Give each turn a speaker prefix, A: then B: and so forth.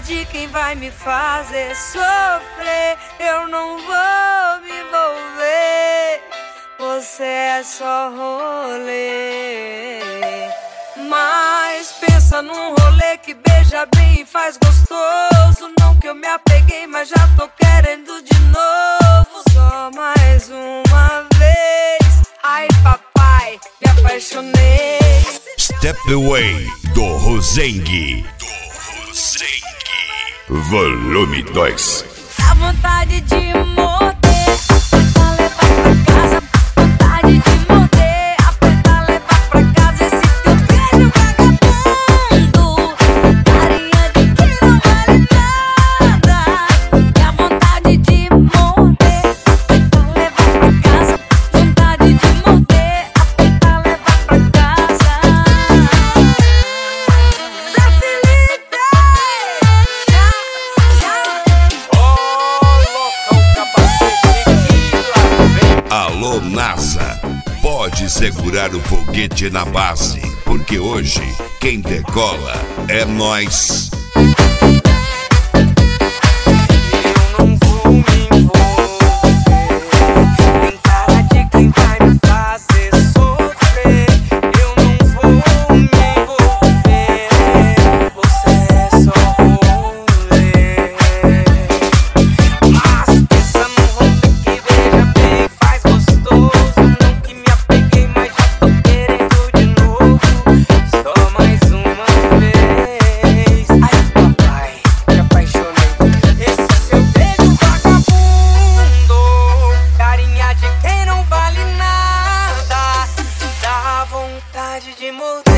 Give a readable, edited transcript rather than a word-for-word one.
A: de quem vai me fazer sofrer. Eu não vou me envolver, você é só rolê. Mas pensa num rolê que beija bem e faz gostoso. Não que eu me apeguei, mas já tô querendo de novo. Só mais uma vez. Ai papai, me apaixonei.
B: Step Away do Rosengue. Volume 2.
A: Dá vontade de morder, apertar, levar pra casa. Vontade de morder, apertar, levar pra casa. Esse teu beijo vagabundo, carinha de que não vale nada. Dá vontade de morder, apertar, levar pra casa. Vontade de morder, apertar, levar pra casa. Zé Felipe,
B: Alô NASA, pode segurar o foguete na base, porque hoje quem decola é nós.
A: eu não vou me envolver. Tem cara de quem vai me fazer sofrer. Eu não vou me envolver, você é só rolê. Mas pensa num rolê que beija bem e faz gostoso. Não que me apeguei, mas já tô querendo de novo. Só mais uma vez. Ai papai, me apaixonei. Esse seu beijo vagabundo, carinha de quem não vale nada. Dá vontade de morder.